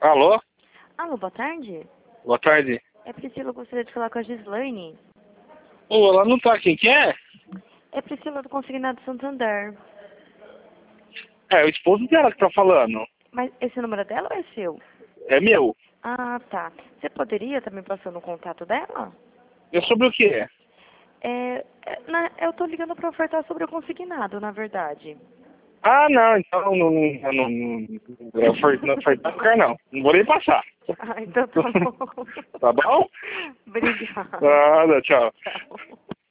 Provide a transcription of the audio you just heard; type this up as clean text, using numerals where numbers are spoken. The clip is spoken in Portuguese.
Alô? Alô, boa tarde. Boa tarde. É Priscila, eu gostaria de falar com a Gislaine. Ô, ela não tá aqui. Quem é? É Priscila do Consignado Santander. É o esposo dela que tá falando. Mas esse número dela ou é seu? É meu. Ah, tá. Você poderia estar me passando o contato dela? É sobre o quê? Eu tô ligando pra ofertar sobre o consignado, na verdade. Ah, não. Então não foi pra ficar, não. Não vou nem passar. Ah, então tá bom. Tá bom? Obrigada. Nada, tchau. Tchau.